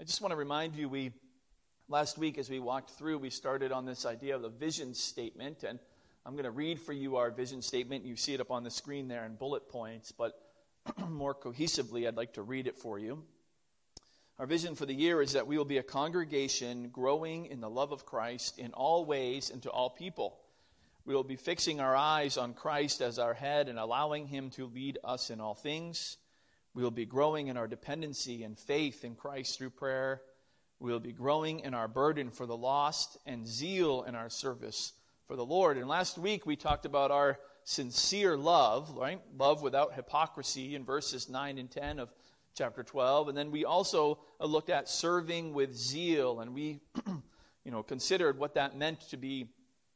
I just want to remind you, last week as we walked through, we started on this idea of the vision statement, and I'm going to read for you our vision statement. You see it up on the screen there in bullet points, but more cohesively, I'd like to read it for you. Our vision for the year is that we will be a congregation growing in the love of Christ in all ways and to all people. We will be fixing our eyes on Christ as our head and allowing Him to lead us in all things. We will be growing in our dependency and faith in Christ through prayer. We will be growing in our burden for the lost and zeal in our service for the Lord. And last week we talked about our sincere love, right? Love without hypocrisy in verses 9 and 10 of chapter 12. And then we also looked at serving with zeal, and we considered what that meant to be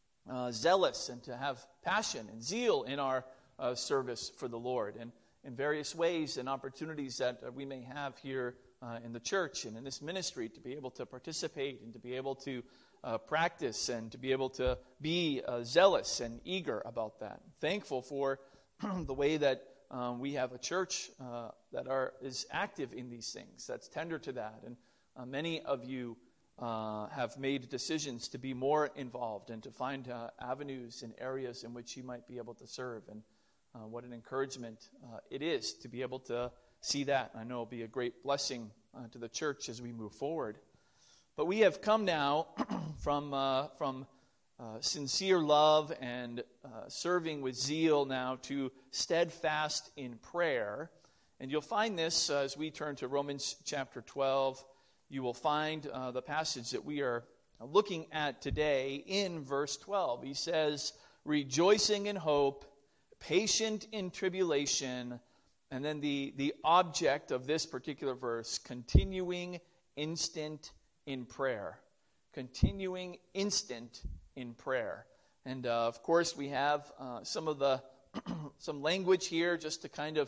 zealous and to have passion and zeal in our service for the Lord, and in various ways and opportunities that we may have here in the church and in this ministry to be able to participate and to be able to practice and to be able to be zealous and eager about that. Thankful for the way that we have a church that is active in these things, that's tender to that. And many of you have made decisions to be more involved and to find avenues and areas in which you might be able to serve. And what an encouragement it is to be able to see that. I know it'll be a great blessing to the church as we move forward. But we have come now from sincere love and serving with zeal now to steadfast in prayer. And you'll find this as we turn to Romans chapter 12. You will find the passage that we are looking at today in verse 12. He says, rejoicing in hope, patient in tribulation, and then the object of this particular verse, continuing instant in prayer. Continuing instant in prayer. And of course we have some language here just to kind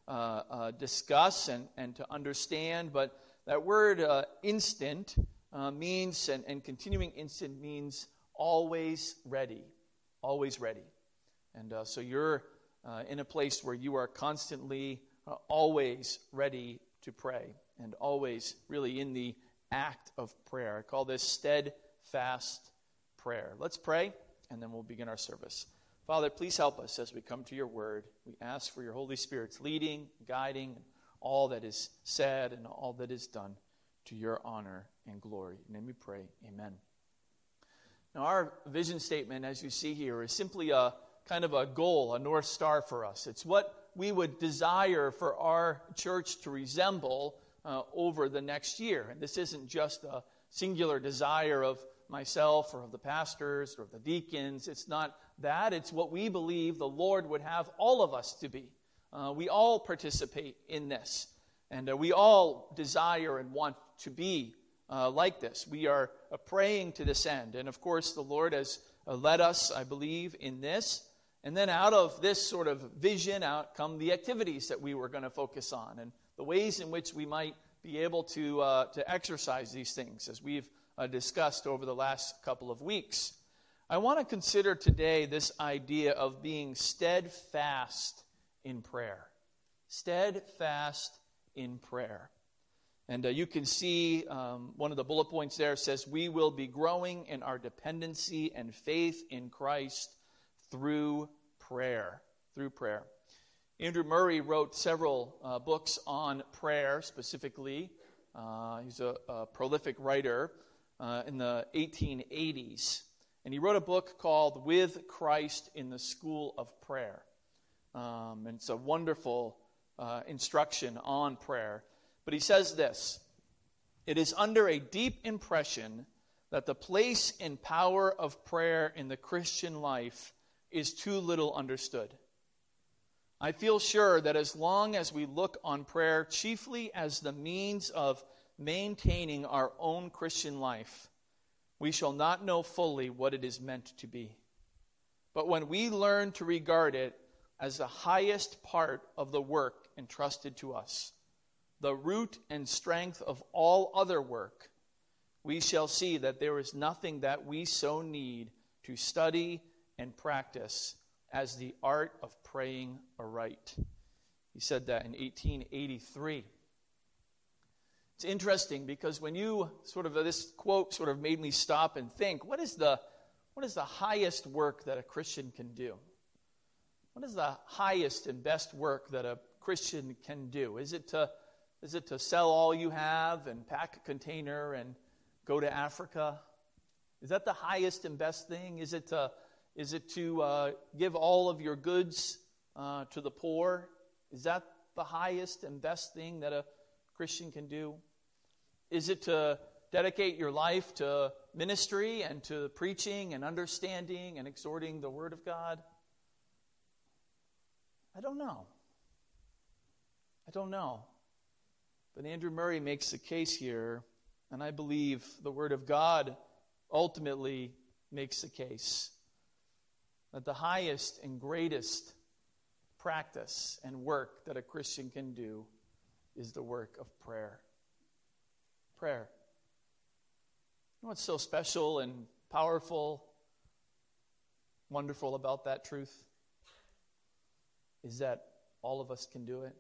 of discuss and to understand, but that word instant means, and continuing instant means always ready. Always ready. And so you're in a place where you are constantly, always ready to pray, and always really in the act of prayer. I call this steadfast prayer. Let's pray, and then we'll begin our service. Father, please help us as we come to your word. We ask for your Holy Spirit's leading, guiding, all that is said and all that is done to your honor and glory. In your name we pray, amen. Now our vision statement, as you see here, is simply a kind of a goal, a North Star for us. It's what we would desire for our church to resemble over the next year. And this isn't just a singular desire of myself or of the pastors or of the deacons. It's not that. It's what we believe the Lord would have all of us to be. We all participate in this. And we all desire and want to be like this. We are praying to this end. And of course, the Lord has led us, I believe, in this. And then out of this sort of vision, out come the activities that we were going to focus on and the ways in which we might be able to exercise these things as we've discussed over the last couple of weeks. I want to consider today this idea of being steadfast in prayer. Steadfast in prayer. And you can see one of the bullet points there says, we will be growing in our dependency and faith in Christ through prayer. Through prayer. Andrew Murray wrote several books on prayer specifically. He's a prolific writer in the 1880s. And he wrote a book called With Christ in the School of Prayer. And it's a wonderful instruction on prayer. But he says this, it is under a deep impression that the place and power of prayer in the Christian life is too little understood. I feel sure that as long as we look on prayer chiefly as the means of maintaining our own Christian life, we shall not know fully what it is meant to be. But when we learn to regard it as the highest part of the work entrusted to us, the root and strength of all other work, we shall see that there is nothing that we so need to study and practice as the art of praying aright. He said that in 1883. It's interesting because when you this quote sort of made me stop and think, what is the highest work that a Christian can do? What is the highest and best work that a Christian can do? Is it to sell all you have and pack a container and go to Africa? Is that the highest and best thing? Is it to give all of your goods to the poor? Is that the highest and best thing that a Christian can do? Is it to dedicate your life to ministry and to preaching and understanding and exhorting the Word of God? I don't know. But Andrew Murray makes the case here, and I believe the Word of God ultimately makes the case that the highest and greatest practice and work that a Christian can do is the work of prayer. Prayer. You know what's so special and powerful, wonderful about that truth? Is that all of us can do it.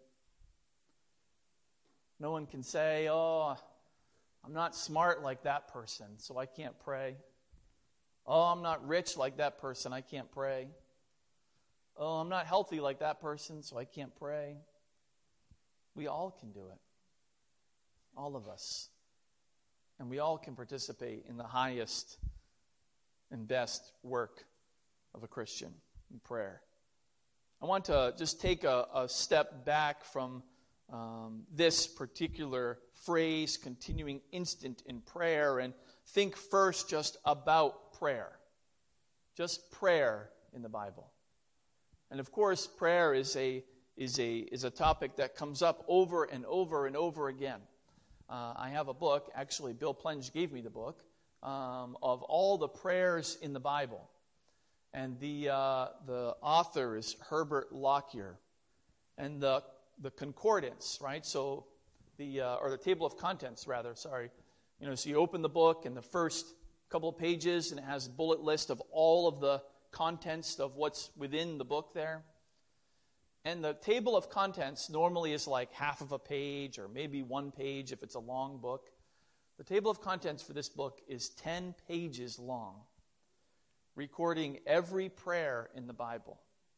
No one can say, oh, I'm not smart like that person, so I can't pray. Oh, I'm not rich like that person, I can't pray. Oh, I'm not healthy like that person, so I can't pray. We all can do it. All of us. And we all can participate in the highest and best work of a Christian, in prayer. I want to just take a step back from this particular phrase, continuing instant in prayer, and think first just about prayer. Just prayer in the Bible. And of course, prayer is a topic that comes up over and over and over again. I have a book, actually Bill Plenge gave me the book, of all the prayers in the Bible. And the author is Herbert Lockyer. And the concordance, right? So or the table of contents, rather, sorry. So you open the book and the first couple of pages, and it has a bullet list of all of the contents of what's within the book there. And the table of contents normally is like half of a page or maybe 1 page if it's a long book. The table of contents for this book is 10 pages long, recording every prayer in the Bible.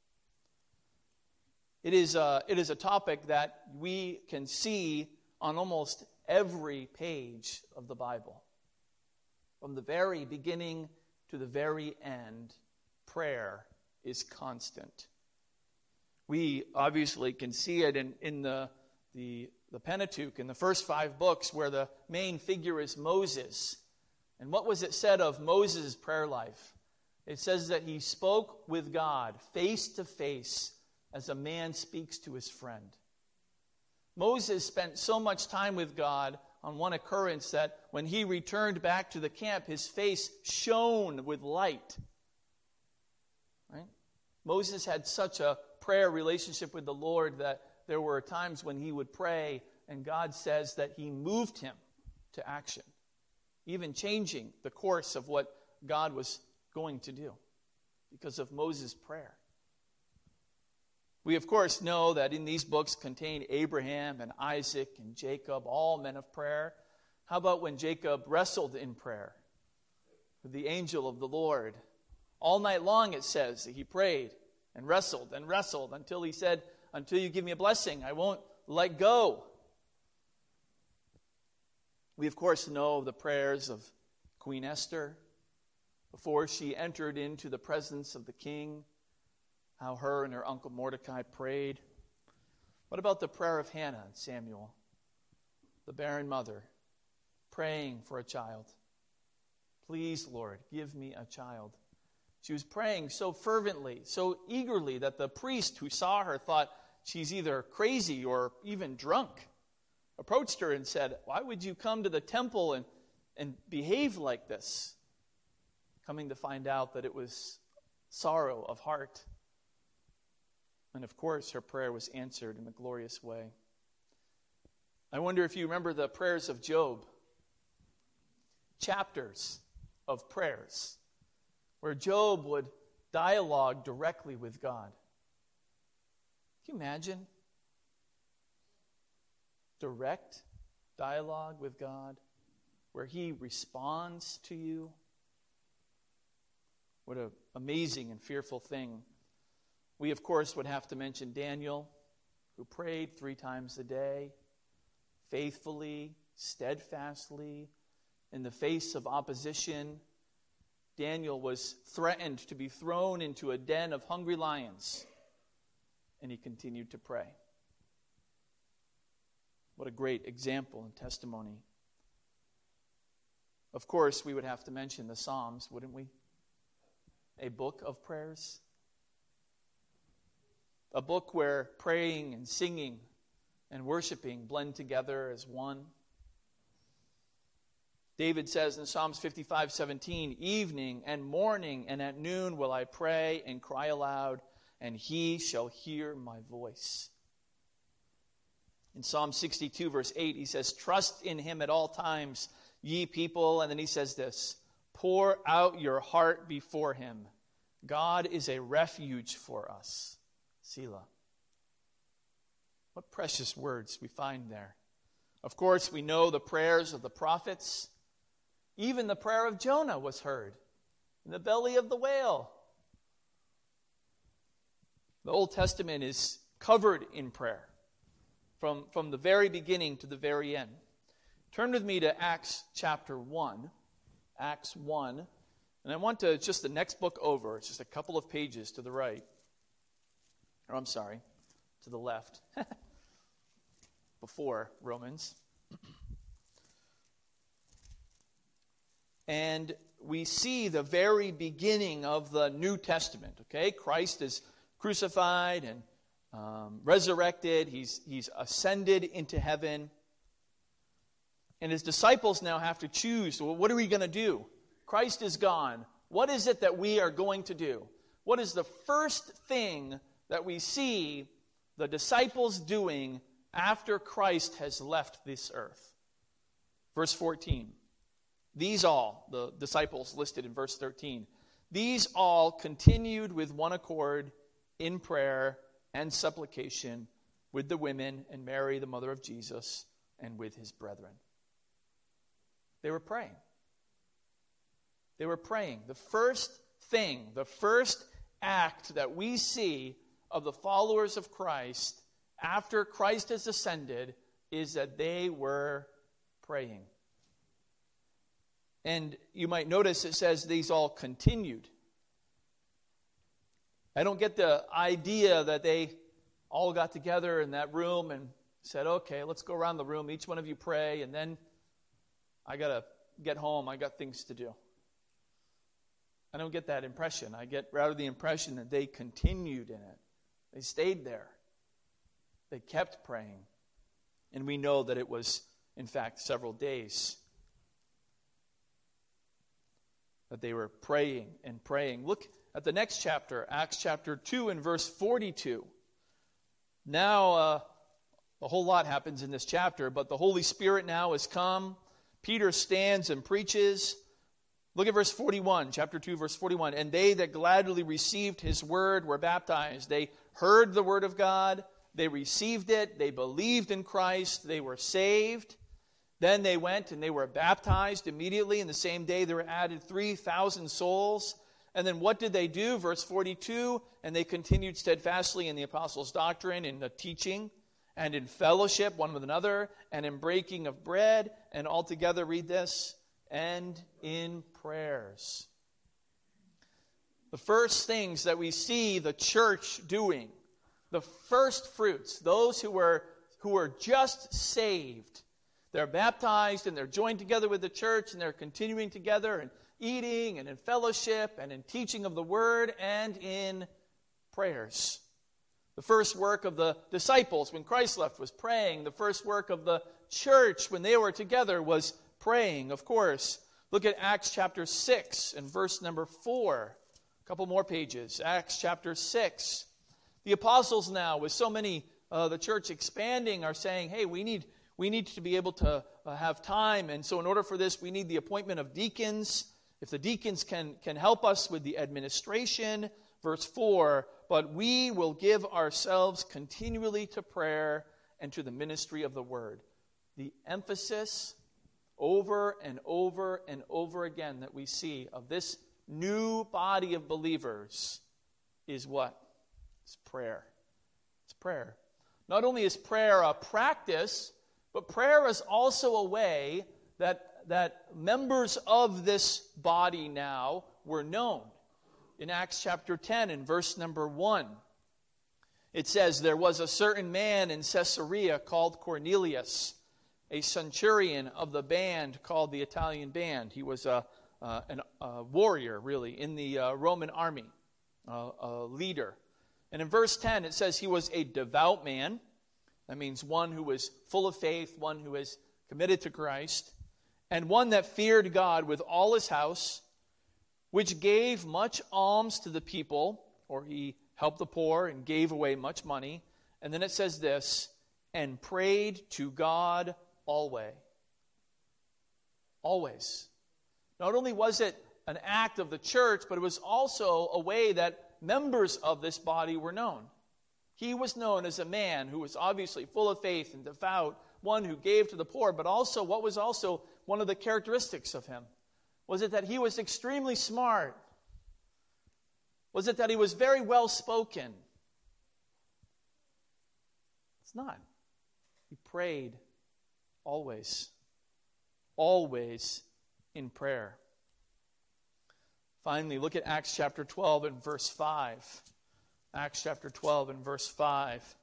It is a topic that we can see on almost every page of the Bible. From the very beginning to the very end, prayer is constant. We obviously can see it in the Pentateuch, in the first 5 books, where the main figure is Moses. And what was it said of Moses' prayer life? It says that he spoke with God face to face as a man speaks to his friend. Moses spent so much time with God on one occurrence that when he returned back to the camp, his face shone with light. Right? Moses had such a prayer relationship with the Lord that there were times when he would pray, and God says that he moved him to action, even changing the course of what God was going to do because of Moses' prayer. We, of course, know that in these books contain Abraham and Isaac and Jacob, all men of prayer. How about when Jacob wrestled in prayer with the angel of the Lord? All night long, it says, that he prayed and wrestled until he said, until you give me a blessing, I won't let go. We, of course, know the prayers of Queen Esther before she entered into the presence of the king, how her and her uncle Mordecai prayed. What about the prayer of Hannah and Samuel, the barren mother, praying for a child? Please, Lord, give me a child. She was praying so fervently, so eagerly, that the priest who saw her thought she's either crazy or even drunk, approached her and said, why would you come to the temple and behave like this? Coming to find out that it was sorrow of heart. And of course, her prayer was answered in a glorious way. I wonder if you remember the prayers of Job. Chapters of prayers where Job would dialogue directly with God. Can you imagine? Direct dialogue with God, where He responds to you. What an amazing and fearful thing. We, of course, would have to mention Daniel, who prayed 3 times a day, faithfully, steadfastly, in the face of opposition. Daniel was threatened to be thrown into a den of hungry lions, and he continued to pray. What a great example and testimony. Of course, we would have to mention the Psalms, wouldn't we? A book of prayers. A book where praying and singing and worshiping blend together as one. David says in Psalms 55:17, "Evening and morning and at noon will I pray and cry aloud, and He shall hear my voice." In Psalm 62, verse 8, he says, "Trust in Him at all times, ye people." And then he says this, "Pour out your heart before Him. God is a refuge for us." Selah. What precious words we find there. Of course, we know the prayers of the prophets. Even the prayer of Jonah was heard in the belly of the whale. The Old Testament is covered in prayer from the very beginning to the very end. Turn with me to Acts chapter 1. Acts 1. And I want to, just the next book over, it's just a couple of pages to the right. Or I'm sorry, to the left. Before Romans. And we see the very beginning of the New Testament. Okay, Christ is crucified and resurrected. He's ascended into heaven. And His disciples now have to choose, well, what are we going to do? Christ is gone. What is it that we are going to do? What is the first thing that we see the disciples doing after Christ has left this earth? Verse 14. These all, the disciples listed in verse 13, these all continued with one accord in prayer and supplication with the women and Mary, the mother of Jesus, and with His brethren. They were praying. They were praying. The first thing, the first act that we see of the followers of Christ after Christ has ascended is that they were praying. And you might notice it says these all continued. I don't get the idea that they all got together in that room and said, okay, let's go around the room, each one of you pray, and then I got to get home, I got things to do. I don't get that impression. I get rather the impression that they continued in it. They stayed there. They kept praying. And we know that it was, in fact, several days that they were praying and praying. Look at the next chapter, Acts chapter 2 and verse 42. Now, a whole lot happens in this chapter, but the Holy Spirit now has come. Peter stands and preaches. Look at verse 41, chapter 2, verse 41. And they that gladly received His word were baptized. They heard the word of God. They received it. They believed in Christ. They were saved. Then they went and they were baptized immediately. In the same day there were added 3,000 souls. And then what did they do? Verse 42, and they continued steadfastly in the apostles' doctrine, in the teaching, and in fellowship one with another, and in breaking of bread, and altogether, read this, and in prayers. The first things that we see the church doing, the first fruits, those who were just saved, they're baptized and they're joined together with the church and they're continuing together and eating and in fellowship and in teaching of the word and in prayers. The first work of the disciples when Christ left was praying. The first work of the church when they were together was praying, of course. Look at Acts chapter 6 and verse number 4. A couple more pages. Acts chapter 6. The apostles now, with so many, the church expanding, are saying, hey, we need to be able to have time. And so in order for this, we need the appointment of deacons. If the deacons can help us with the administration. Verse 4, but we will give ourselves continually to prayer and to the ministry of the word. the emphasis over and over and over again that we see of this new body of believers is what? It's prayer. It's prayer. Not only is prayer a practice, but prayer is also a way that members of this body now were known. In Acts chapter 10 and verse number 1, it says, "There was a certain man in Caesarea called Cornelius, a centurion of the band called the Italian Band." He was a warrior, really, in the Roman army, a leader. And in verse 10, it says he was a devout man. That means one who was full of faith, one who is committed to Christ, and one that feared God with all his house, which gave much alms to the people, or he helped the poor and gave away much money. And then it says this, and prayed to God always. Always. Not only was it an act of the church, but it was also a way that members of this body were known. He was known as a man who was obviously full of faith and devout, one who gave to the poor, but also what was also one of the characteristics of him? Was it that he was extremely smart? Was it that he was very well spoken? It's not. He prayed always. Always in prayer. Finally, look at Acts chapter 12 and verse 5. Acts chapter 12 and verse 5.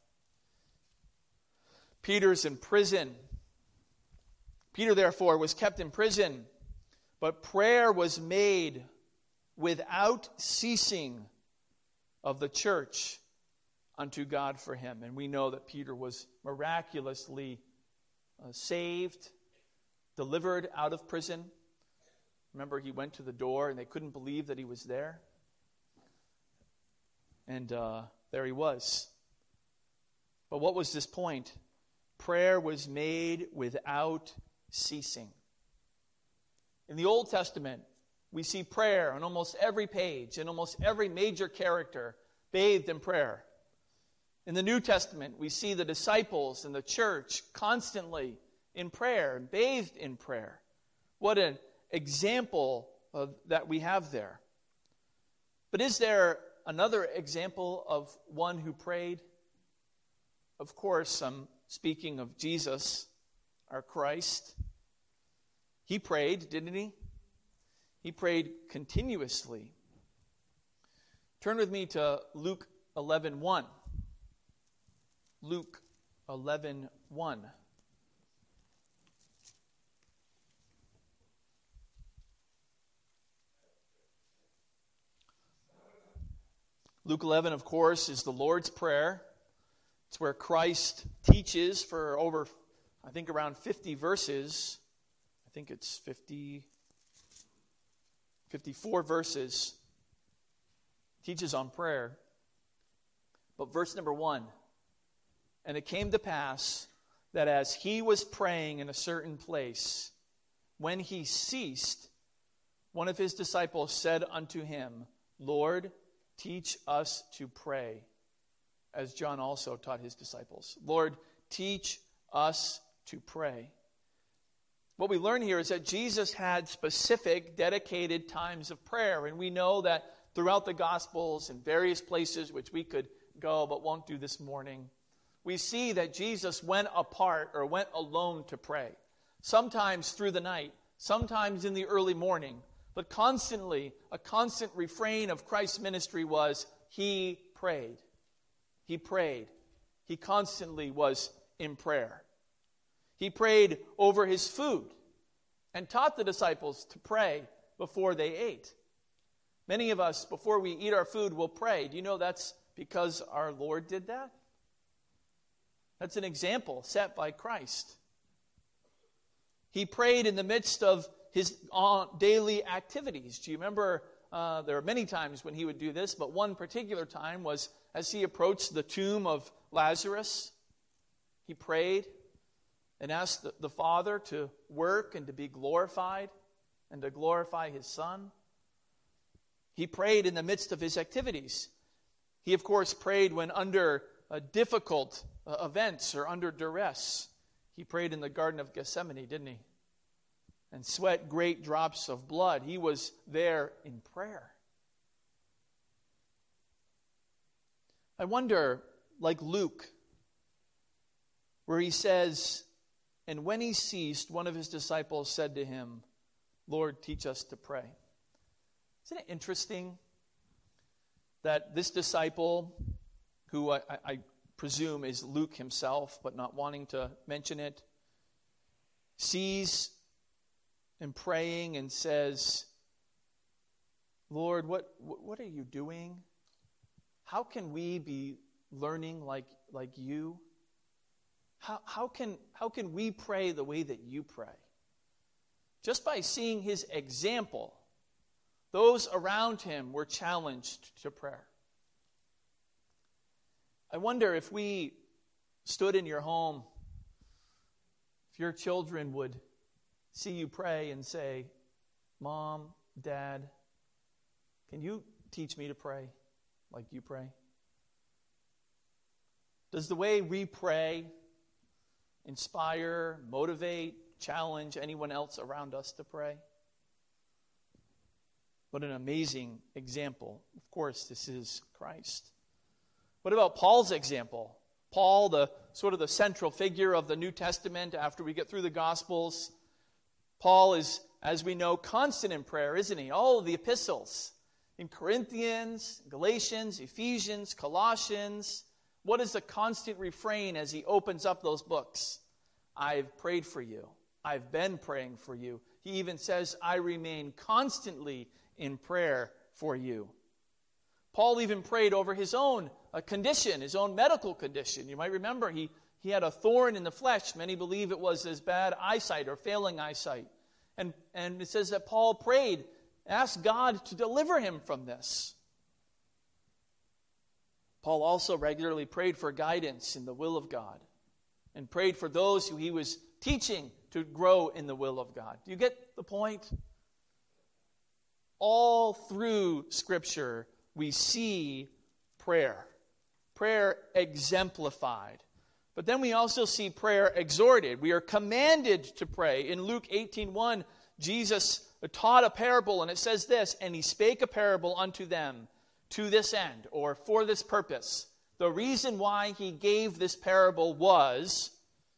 Peter's in prison. Peter, therefore, was kept in prison, but prayer was made without ceasing of the church unto God for him. And we know that Peter was miraculously saved, delivered out of prison. Remember, he went to the door and they couldn't believe that he was there. And there he was. But what was this point? Prayer was made without ceasing. In the Old Testament, we see prayer on almost every page, and almost every major character bathed in prayer. In the New Testament, we see the disciples and the church constantly in prayer, bathed in prayer. What an example that we have there. But is there another example of one who prayed? Of course, I'm speaking of Jesus, our Christ. He prayed, didn't he? He prayed continuously. Turn with me to Luke 11:1. Luke 11:1. Luke 11, of course, is the Lord's Prayer. It's where Christ teaches for over, I think, around 50 verses. I think it's 54 verses. Teaches on prayer. But verse number 1, "And it came to pass that as he was praying in a certain place, when he ceased, one of his disciples said unto him, Lord, teach us to pray, as John also taught his disciples." Lord, teach us to pray. What we learn here is that Jesus had specific, dedicated times of prayer. And we know that throughout the Gospels and various places, which we could go but won't do this morning, we see that Jesus went apart or went alone to pray. Sometimes through the night, sometimes in the early morning. But constantly, a constant refrain of Christ's ministry was, he prayed. He prayed. He constantly was in prayer. He prayed over his food and taught the disciples to pray before they ate. Many of us, before we eat our food, will pray. Do you know that's because our Lord did that? That's an example set by Christ. He prayed in the midst of his daily activities. Do you remember, there are many times when he would do this, but one particular time was as he approached the tomb of Lazarus. He prayed and asked the Father to work and to be glorified and to glorify his Son. He prayed in the midst of his activities. He, of course, prayed when under difficult events or under duress. He prayed in the Garden of Gethsemane, didn't he? And sweat great drops of blood. He was there in prayer. I wonder, like Luke, where he says, and when he ceased, one of his disciples said to him, Lord, teach us to pray. Isn't it interesting that this disciple, who I presume is Luke himself, but not wanting to mention it, sees him praying and says, Lord, what are you doing? How can we be learning like you? How can we pray the way that you pray? Just by seeing his example, those around him were challenged to prayer. I wonder if we stood in your home, if your children would see you pray and say, Mom, Dad, can you teach me to pray like you pray? Does the way we pray inspire, motivate, challenge anyone else around us to pray? What an amazing example. Of course, this is Christ. What about Paul's example? Paul, the sort of the central figure of the New Testament after we get through the Gospels. Paul is, as we know, constant in prayer, isn't he? All of the epistles. In Corinthians, Galatians, Ephesians, Colossians. What is the constant refrain as he opens up those books? I've prayed for you. I've been praying for you. He even says, I remain constantly in prayer for you. Paul even prayed over his own condition, his own medical condition. You might remember he had a thorn in the flesh. Many believe it was his bad eyesight or failing eyesight. And it says that Paul prayed, asked God to deliver him from this. Paul also regularly prayed for guidance in the will of God and prayed for those who he was teaching to grow in the will of God. Do you get the point? All through Scripture, we see prayer. Prayer exemplified. But then we also see prayer exhorted. We are commanded to pray. In Luke 18:1, Jesus taught a parable, and it says this, and he spake a parable unto them to this end, or for this purpose. The reason why he gave this parable was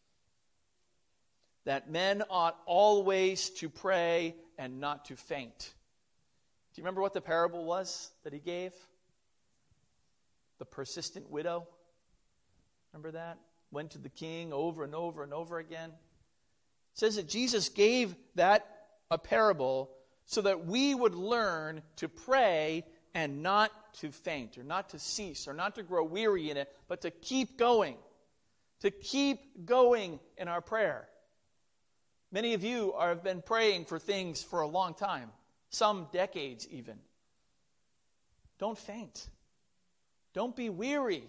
that men ought always to pray and not to faint. Do you remember what the parable was that he gave? The persistent widow. Remember that? Went to the king over and over and over again. It says that Jesus gave that a parable so that we would learn to pray and not to faint, or not to cease, or not to grow weary in it, but to keep going. To keep going in our prayer. Many of you have been praying for things for a long time. Some decades even. Don't faint. Don't be weary.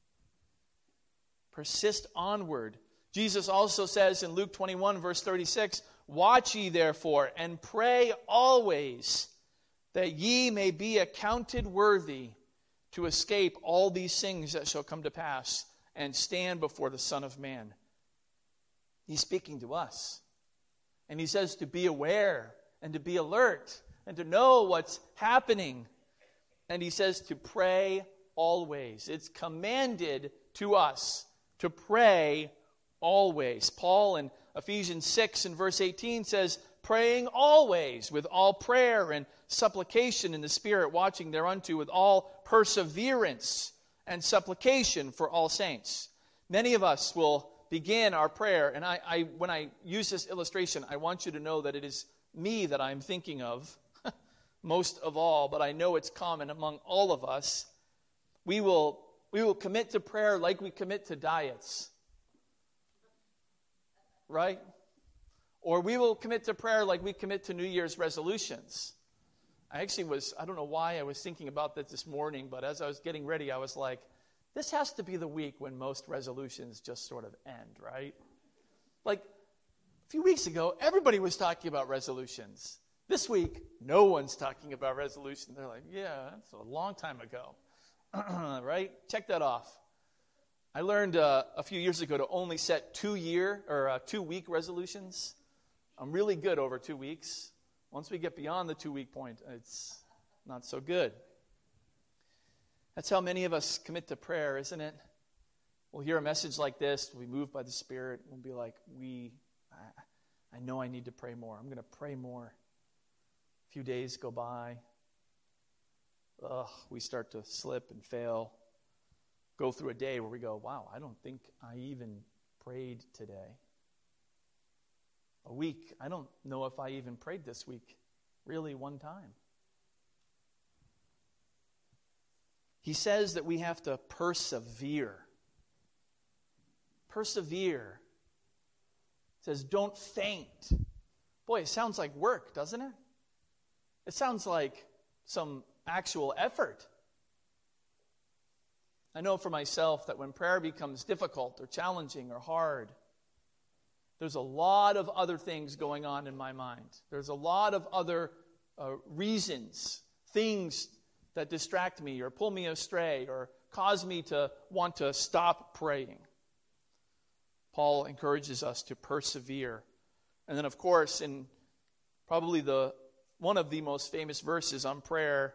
Persist onward. Jesus also says in Luke 21, verse 36, watch ye therefore, and pray always, that ye may be accounted worthy to escape all these things that shall come to pass, and stand before the Son of Man. He's speaking to us. And he says to be aware, and to be alert, and to know what's happening. And he says to pray always. It's commanded to us to pray always. Paul in Ephesians 6 and verse 18 says, praying always with all prayer and supplication in the Spirit, watching thereunto with all perseverance and supplication for all saints. Many of us will begin our prayer, and I when I use this illustration, I want you to know that it is me that I'm thinking of most of all, but I know it's common among all of us. We will commit to prayer like we commit to diets. Right? Or we will commit to prayer like we commit to New Year's resolutions. I don't know why I was thinking about that this morning, but as I was getting ready, I was like, this has to be the week when most resolutions just sort of end, right? Like, a few weeks ago, everybody was talking about resolutions. This week, no one's talking about resolutions. They're like, yeah, that's a long time ago. Right? Check that off. I learned a few years ago to only set 2-week resolutions. I'm really good over 2 weeks. Once we get beyond the 2-week point, it's not so good. That's how many of us commit to prayer, isn't it? We'll hear a message like this, we'll be moved by the Spirit, we'll be like, I know I need to pray more. I'm going to pray more. A few days go by. We start to slip and fail. Go through a day where we go, wow, I don't think I even prayed today. A week, I don't know if I even prayed this week, really one time. He says that we have to persevere. Persevere. It says, don't faint. Boy, it sounds like work, doesn't it? It sounds like some actual effort. I know for myself that when prayer becomes difficult or challenging or hard, there's a lot of other things going on in my mind. There's a lot of other reasons, things that distract me or pull me astray or cause me to want to stop praying. Paul encourages us to persevere. And then, of course, in probably one of the most famous verses on prayer,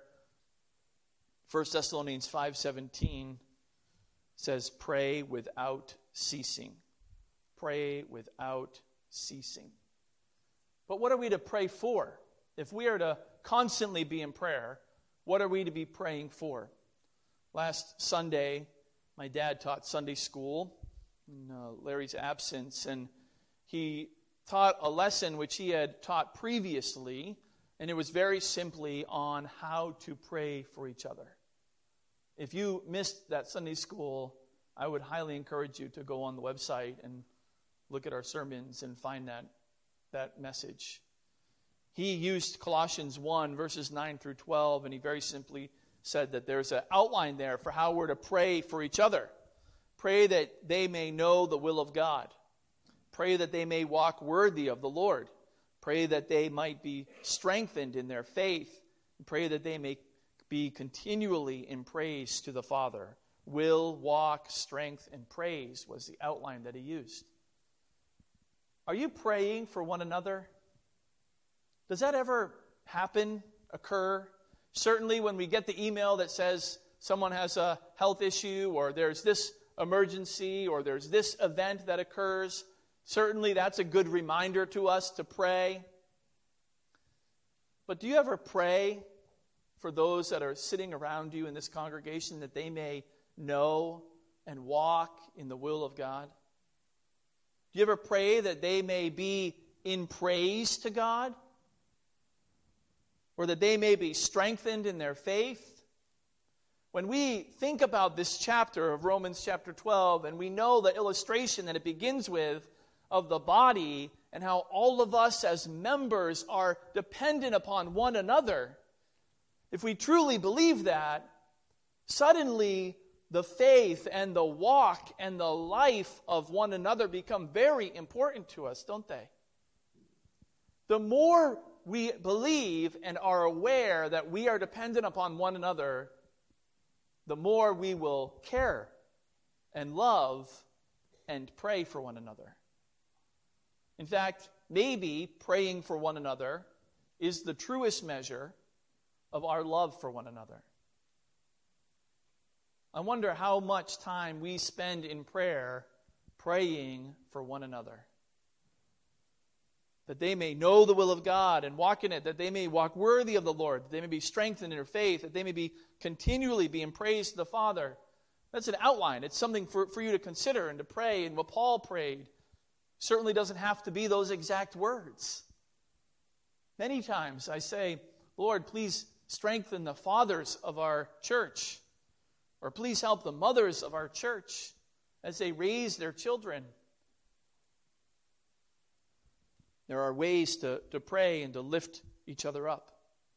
1 Thessalonians 5:17 says, pray without ceasing. Pray without ceasing. But what are we to pray for? If we are to constantly be in prayer, what are we to be praying for? Last Sunday, my dad taught Sunday school in Larry's absence, and he taught a lesson which he had taught previously, and it was very simply on how to pray for each other. If you missed that Sunday school, I would highly encourage you to go on the website and look at our sermons and find that message. He used Colossians 1, verses 9 through 12, and he very simply said that there's an outline there for how we're to pray for each other. Pray that they may know the will of God. Pray that they may walk worthy of the Lord. Pray that they might be strengthened in their faith. Pray that they may be continually in praise to the Father. Will, walk, strength, and praise was the outline that he used. Are you praying for one another? Does that ever happen, occur? Certainly when we get the email that says someone has a health issue, or there's this emergency, or there's this event that occurs, certainly that's a good reminder to us to pray. But do you ever pray for those that are sitting around you in this congregation that they may know and walk in the will of God? Do you ever pray that they may be in praise to God? Or that they may be strengthened in their faith? When we think about this chapter of Romans chapter 12, and we know the illustration that it begins with of the body and how all of us as members are dependent upon one another, if we truly believe that, suddenly the faith and the walk and the life of one another become very important to us, don't they? The more we believe and are aware that we are dependent upon one another, the more we will care and love and pray for one another. In fact, maybe praying for one another is the truest measure of our love for one another. I wonder how much time we spend in prayer praying for one another. That they may know the will of God and walk in it, that they may walk worthy of the Lord, that they may be strengthened in their faith, that they may be continually be in praise to the Father. That's an outline. It's something for you to consider and to pray. And what Paul prayed certainly doesn't have to be those exact words. Many times I say, Lord, please strengthen the fathers of our church. Or please help the mothers of our church as they raise their children. There are ways to pray and to lift each other up.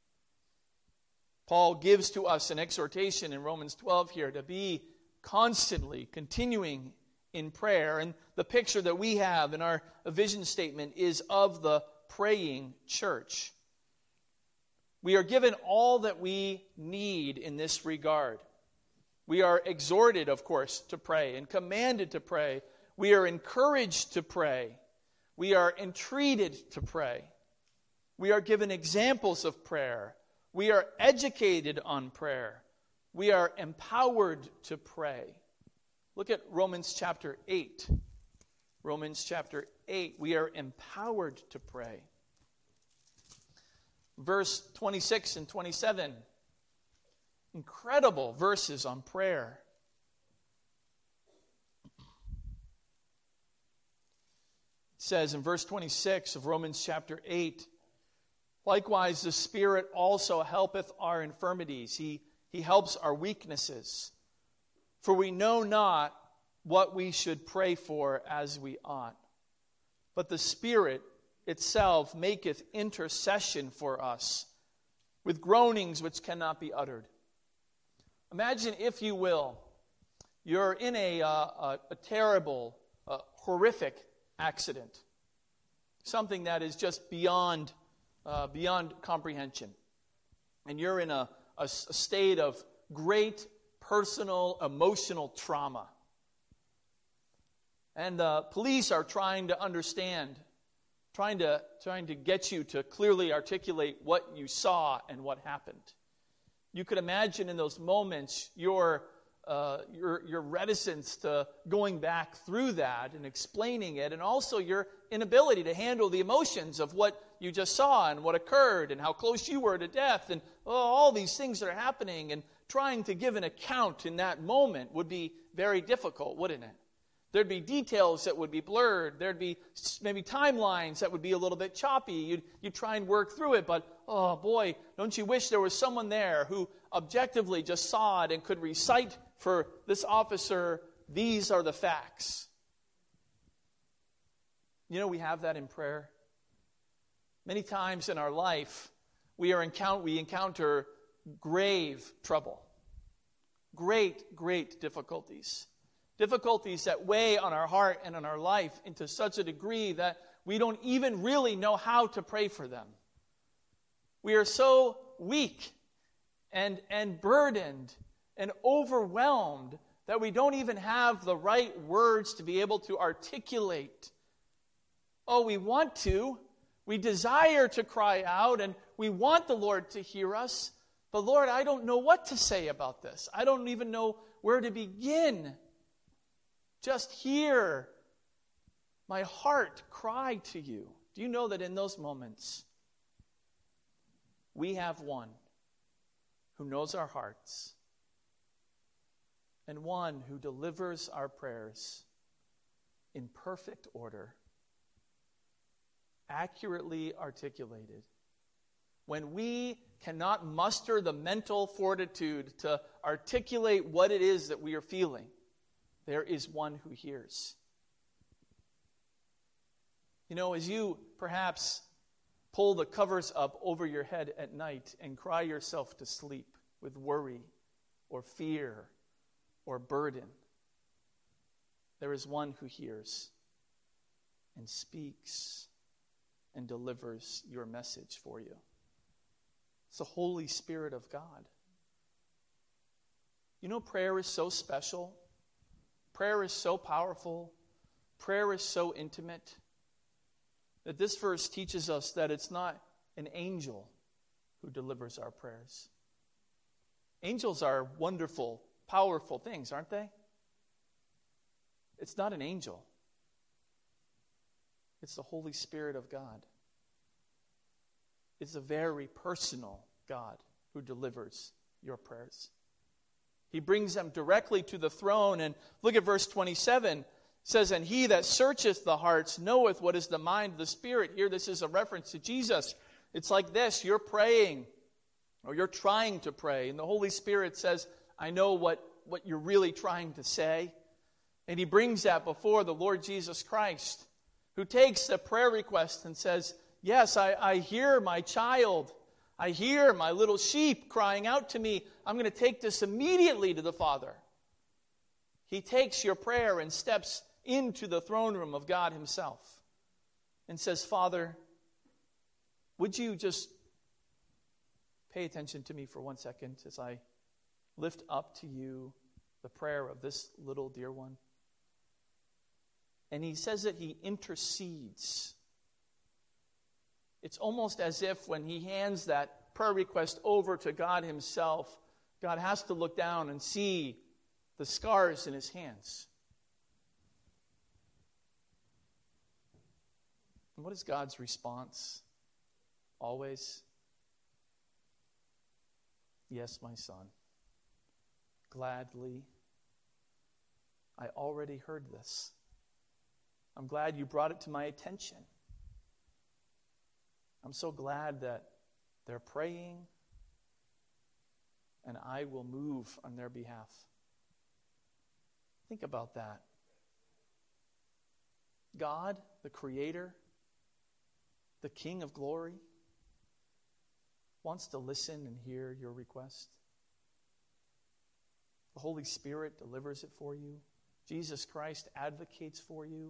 Paul gives to us an exhortation in Romans 12 here to be constantly continuing in prayer. And the picture that we have in our vision statement is of the praying church. We are given all that we need in this regard. We are exhorted, of course, to pray and commanded to pray. We are encouraged to pray. We are entreated to pray. We are given examples of prayer. We are educated on prayer. We are empowered to pray. Look at Romans chapter 8. Romans chapter 8. We are empowered to pray. Verse 26 and 27. Incredible verses on prayer. It says in verse 26 of Romans chapter 8, likewise the Spirit also helpeth our infirmities. He helps our weaknesses. For we know not what we should pray for as we ought. But the Spirit itself maketh intercession for us with groanings which cannot be uttered. Imagine, if you will, you're in a terrible, horrific accident. Something that is just beyond comprehension. And you're in a state of great personal, emotional trauma. And the police are trying to understand, trying to get you to clearly articulate what you saw and what happened. You could imagine in those moments your reticence to going back through that and explaining it, and also your inability to handle the emotions of what you just saw and what occurred and how close you were to death and all these things that are happening, and trying to give an account in that moment would be very difficult, wouldn't it? There'd be details that would be blurred. There'd be maybe timelines that would be a little bit choppy. You'd try and work through it, but oh boy, don't you wish there was someone there who objectively just saw it and could recite for this officer, these are the facts. You know, we have that in prayer. Many times in our life, we encounter grave trouble, great difficulties. Difficulties that weigh on our heart and on our life into such a degree that we don't even really know how to pray for them. We are so weak and burdened and overwhelmed that we don't even have the right words to be able to articulate. Oh, we want to. We desire to cry out, and we want the Lord to hear us. But Lord, I don't know what to say about this. I don't even know where to begin. Just hear my heart cry to you. Do you know that in those moments, we have one who knows our hearts and one who delivers our prayers in perfect order, accurately articulated. When we cannot muster the mental fortitude to articulate what it is that we are feeling, there is one who hears. You know, as you perhaps pull the covers up over your head at night and cry yourself to sleep with worry or fear or burden, there is one who hears and speaks and delivers your message for you. It's the Holy Spirit of God. You know, prayer is so special. Prayer is so powerful. Prayer is so intimate that this verse teaches us that it's not an angel who delivers our prayers. Angels are wonderful, powerful things, aren't they? It's not an angel. It's the Holy Spirit of God. It's a very personal God who delivers your prayers. He brings them directly to the throne. And look at verse 27. It says, and he that searcheth the hearts knoweth what is the mind of the Spirit. Here this is a reference to Jesus. It's like this. You're praying, or you're trying to pray. And the Holy Spirit says, I know what you're really trying to say. And he brings that before the Lord Jesus Christ, who takes the prayer request and says, yes, I hear my child. I hear my little sheep crying out to me. I'm going to take this immediately to the Father. He takes your prayer and steps into the throne room of God himself and says, Father, would you just pay attention to me for 1 second as I lift up to you the prayer of this little dear one. And he says that he intercedes. It's almost as if when he hands that prayer request over to God himself, God has to look down and see the scars in his hands. And what is God's response? Always, yes, my son. Gladly. I already heard this. I'm glad you brought it to my attention. I'm so glad that they're praying, and I will move on their behalf. Think about that. God, the Creator, the King of glory, wants to listen and hear your request. The Holy Spirit delivers it for you. Jesus Christ advocates for you.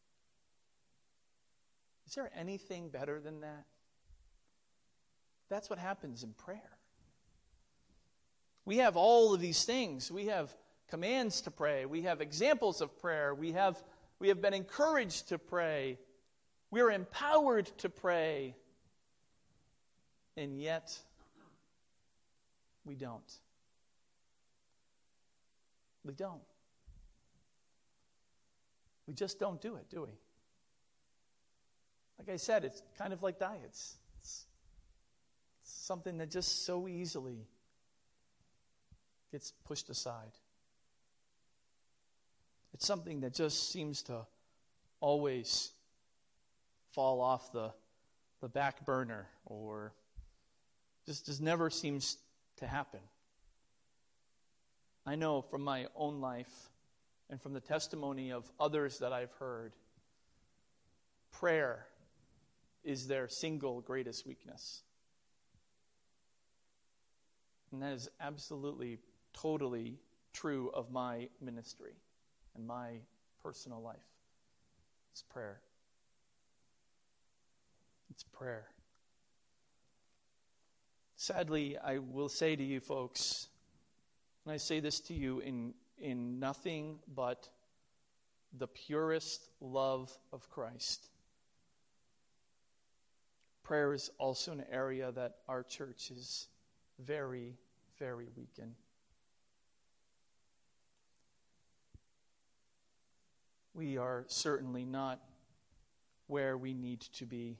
Is there anything better than that? That's what happens in prayer. We have all of these things. We have commands to pray. We have examples of prayer. We have been encouraged to pray. We are empowered to pray. And yet, we don't. We don't. We just don't do it, do we? Like I said, it's kind of like diets. It's something that just so easily gets pushed aside. It's something that just seems to always fall off the back burner, or just never seems to happen. I know from my own life and from the testimony of others that I've heard, prayer is their single greatest weakness. And that is absolutely, totally true of my ministry and my personal life. It's prayer. It's prayer. Sadly, I will say to you folks, and I say this to you in nothing but the purest love of Christ, prayer is also an area that our church is very, very weak in. We are certainly not where we need to be.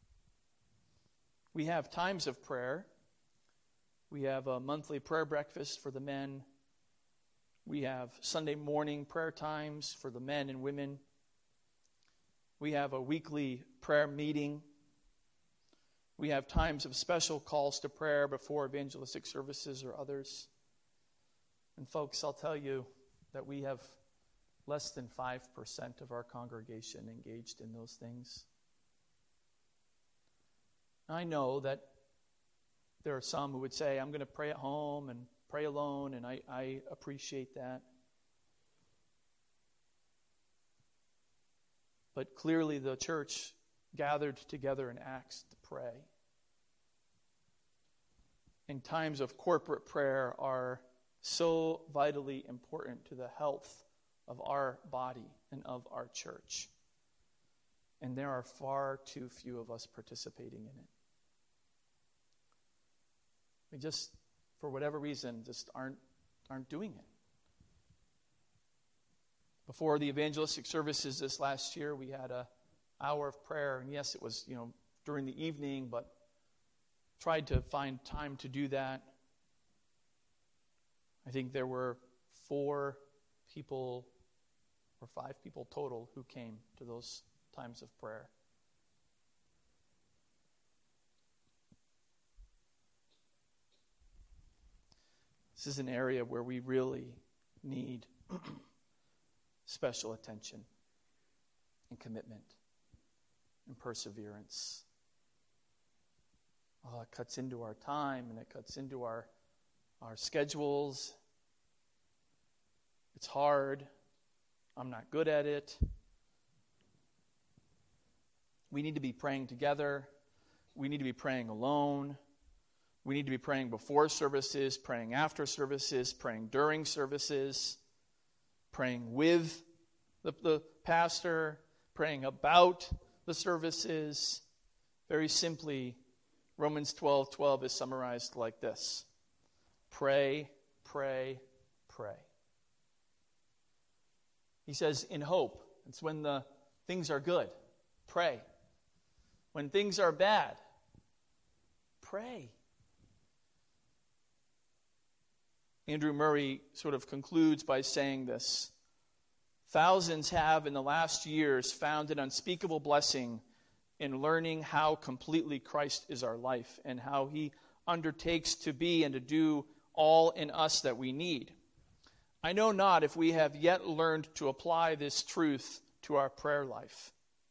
We have times of prayer. We have a monthly prayer breakfast for the men. We have Sunday morning prayer times for the men and women. We have a weekly prayer meeting. We have times of special calls to prayer before evangelistic services or others. And folks, I'll tell you that we have less than 5% of our congregation engaged in those things. I know that there are some who would say, I'm going to pray at home and pray alone, and I appreciate that. But clearly the church gathered together in Acts to pray. And times of corporate prayer are so vitally important to the health of our body and of our church. And there are far too few of us participating in it. We just, for whatever reason, just aren't doing it. Before the evangelistic services this last year, we had an hour of prayer. And yes, it was, during the evening, but tried to find time to do that. I think there were 4 people or 5 people total who came to those times of prayer. This is an area where we really need special attention and commitment and perseverance. It cuts into our time and it cuts into our schedules. It's hard. I'm not good at it. We need to be praying together. We need to be praying alone. We need to be praying before services, praying after services, praying during services, praying with the pastor, praying about the services. Very simply, Romans 12:12 is summarized like this: pray, pray, pray. He says, in hope. It's when the things are good, pray. When things are bad, pray. Andrew Murray sort of concludes by saying this: thousands have in the last years found an unspeakable blessing in learning how completely Christ is our life and how he undertakes to be and to do all in us that we need. I know not if we have yet learned to apply this truth to our prayer life.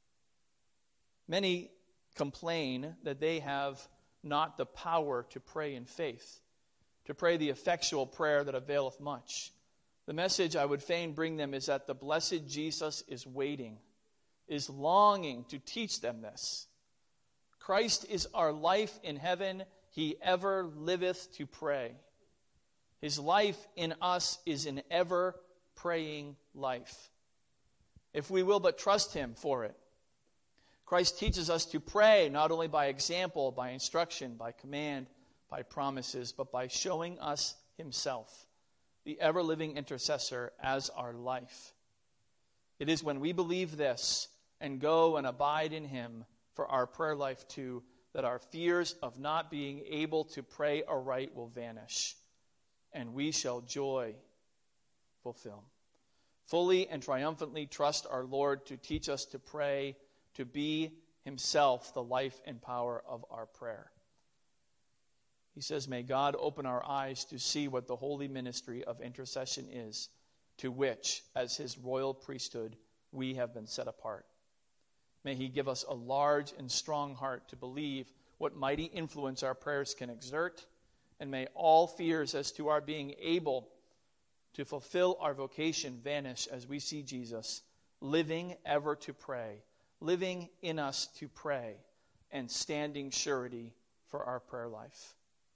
Many complain that they have not the power to pray in faith, to pray the effectual prayer that availeth much. The message I would fain bring them is that the blessed Jesus is waiting, is longing to teach them this. Christ is our life in heaven. He ever liveth to pray. His life in us is an ever praying life, if we will but trust him for it. Christ teaches us to pray not only by example, by instruction, by command, by promises, but by showing us himself, the ever-living intercessor, as our life. It is when we believe this and go and abide in him for our prayer life too, that our fears of not being able to pray aright will vanish, and we shall joy fulfill. Fully and triumphantly trust our Lord to teach us to pray, to be himself the life and power of our prayer. He says, may God open our eyes to see what the holy ministry of intercession is, to which, as his royal priesthood, we have been set apart. May he give us a large and strong heart to believe what mighty influence our prayers can exert, and may all fears as to our being able to fulfill our vocation vanish as we see Jesus living ever to pray, living in us to pray, and standing surety for our prayer life.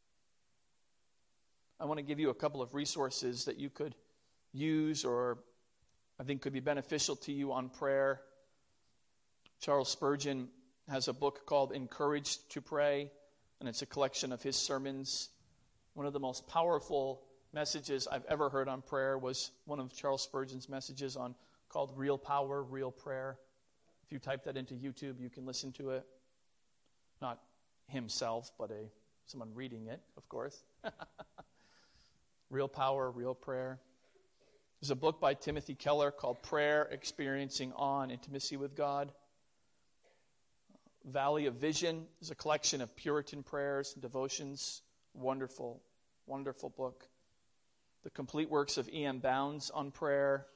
I want to give you a couple of resources that you could use or I think could be beneficial to you on prayer. Charles Spurgeon has a book called Encouraged to Pray, and it's a collection of his sermons. One of the most powerful messages I've ever heard on prayer was one of Charles Spurgeon's messages called Real Power, Real Prayer. If you type that into YouTube, you can listen to it. Not himself, but someone reading it, of course. Real Power, Real Prayer. There's a book by Timothy Keller called Prayer, Experiencing Awe and Intimacy with God. Valley of Vision is a collection of Puritan prayers and devotions. Wonderful, wonderful book. The Complete Works of E.M. Bounds on prayer.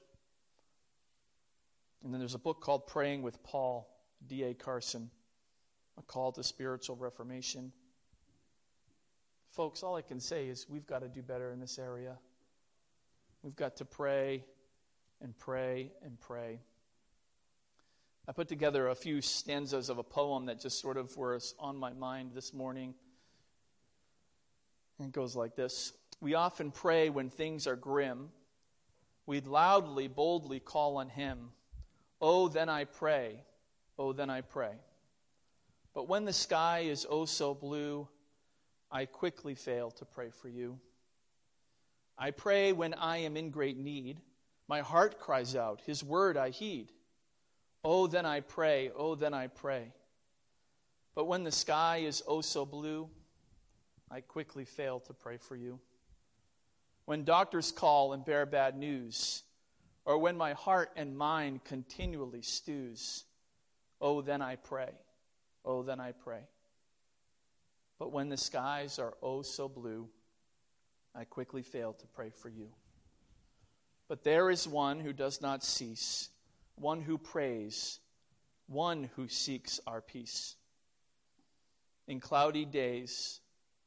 And then there's a book called Praying with Paul, D.A. Carson, A Call to Spiritual Reformation. Folks, all I can say is we've got to do better in this area. We've got to pray and pray and pray. I put together a few stanzas of a poem that just sort of were on my mind this morning. And it goes like this. We often pray when things are grim. We'd loudly, boldly call on him. Oh, then I pray. Oh, then I pray. But when the sky is oh so blue, I quickly fail to pray for you. I pray when I am in great need. My heart cries out, his word I heed. Oh, then I pray, oh, then I pray. But when the sky is oh so blue, I quickly fail to pray for you. When doctors call and bear bad news, or when my heart and mind continually stews, oh, then I pray, oh, then I pray. But when the skies are oh so blue, I quickly fail to pray for you. But there is one who does not cease, one who prays, one who seeks our peace. In cloudy days,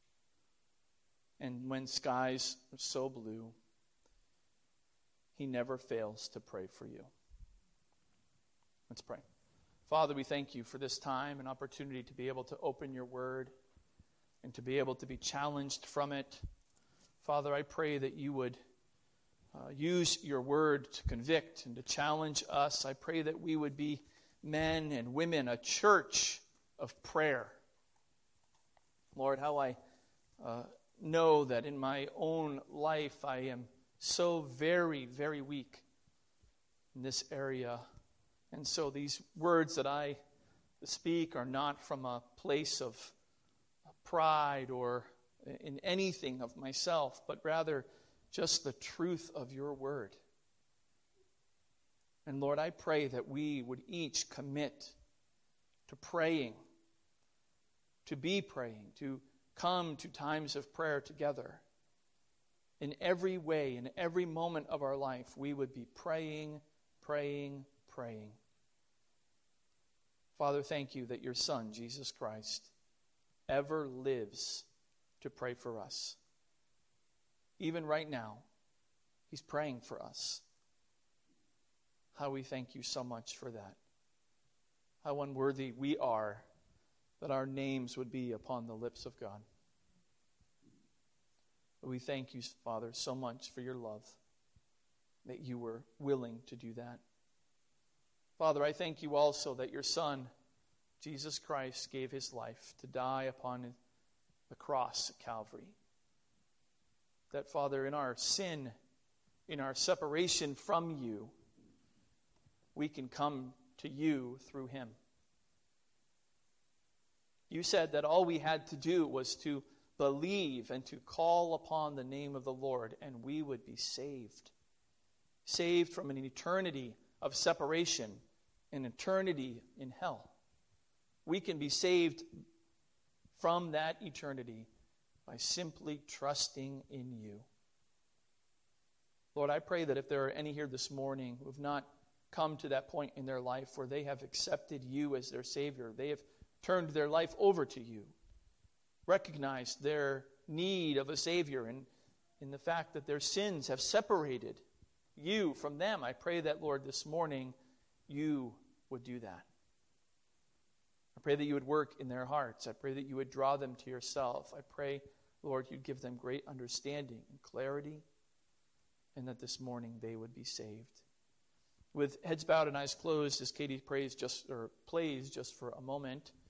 and when skies are so blue, he never fails to pray for you. Let's pray. Father, we thank you for this time and opportunity to be able to open your word. and to be able to be challenged from it. Father, I pray that you would use your word to convict and to challenge us. I pray that we would be men and women, a church of prayer. Lord, how I know that in my own life I am so very, very weak in this area. And so these words that I speak are not from a place of pride or in anything of myself, but rather just the truth of your word. And Lord, I pray that we would each commit to praying, to be praying, to come to times of prayer together. In every way, in every moment of our life, we would be praying, praying, praying. Father, thank you that your Son, Jesus Christ, ever lives to pray for us. Even right now, he's praying for us. How we thank you so much for that. How unworthy we are that our names would be upon the lips of God. But we thank you, Father, so much for your love, that you were willing to do that. Father, I thank you also that your Son, Jesus Christ, gave his life to die upon the cross at Calvary. That, Father, in our sin, in our separation from you, we can come to you through him. You said that all we had to do was to believe and to call upon the name of the Lord, and we would be saved. Saved from an eternity of separation, an eternity in hell. We can be saved from that eternity by simply trusting in you. Lord, I pray that if there are any here this morning who have not come to that point in their life where they have accepted you as their Savior, they have turned their life over to you, recognized their need of a Savior, and in the fact that their sins have separated you from them, I pray that, Lord, this morning you would do that. I pray that you would work in their hearts. I pray that you would draw them to yourself. I pray, Lord, you'd give them great understanding and clarity, and that this morning they would be saved. With heads bowed and eyes closed, as Katie plays just for a moment,